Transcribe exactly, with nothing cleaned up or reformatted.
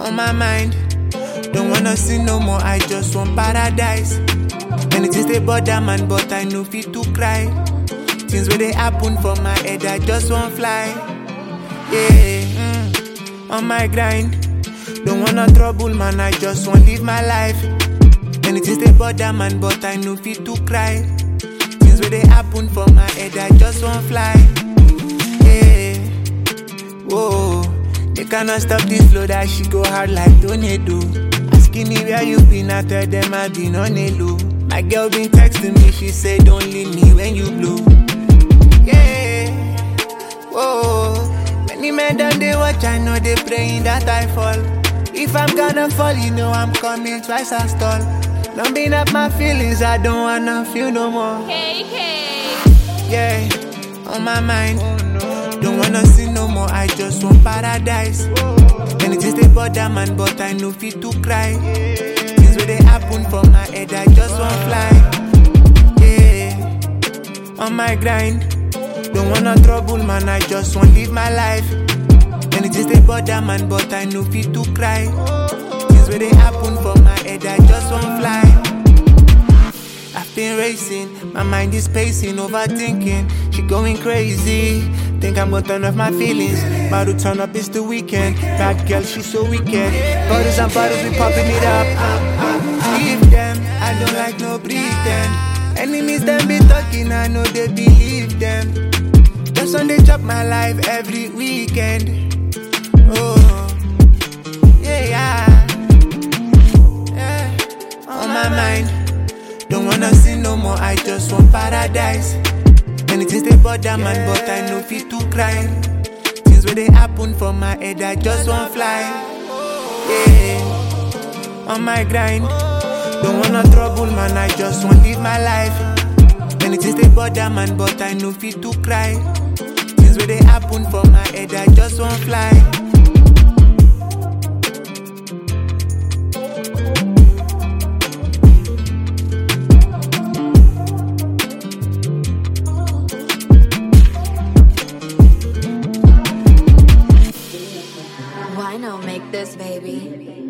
on my mind. Don't wanna see no more, I just want paradise. Many things they bother man, but I know fit to cry. Things where they happen for my head, I just want fly. Yeah, mm, on my grind. Don't wanna trouble man, I just want live my life. Many things they bother man, but I know fit to cry. Things where they happen for my head, I just want fly. Yeah, whoa. They cannot stop this flow that she go hard like tornado. Asking me where you been, I tell them I been on a low. My girl been texting me, she said don't leave me when you blow. Yeah, whoa. Many men done they watch, I know they praying that I fall. If I'm gonna fall, you know I'm coming twice as tall. Don't bring up my feelings, I don't wanna feel no more. K K. Yeah, on my mind. Don't wanna see no more, I just want paradise. Many things they bother man, but I know fit to cry. Things where they happen for my head, I just want fly. Yeah, on my grind. Don't wanna trouble man, I just want live my life. Many things they bother man, but I know fit to cry. Things where they happen for my head, I just want fly. I've been racing, my mind is pacing, overthinking. She going crazy, think I'm gonna turn off my feelings. About to turn up, it's the weekend. Bad girl, she's so wicked. Bottles and bottles, we popping it up. Leave them, I don't like no pretend. Enemies them be talking, I know they believe them. Just on they chop my life every weekend. Oh, yeah, yeah, yeah. On my mind. Don't wanna see no more, I just want paradise. Many things they bother man, but I know fit to cry. Things where they happen for my head, I just want fly. Yeah, on my grind. Don't wanna trouble man, I just want live my life. Many things they bother man, but I know fit to cry. Things where they happen for my head, I just want fly. Why not make this, baby?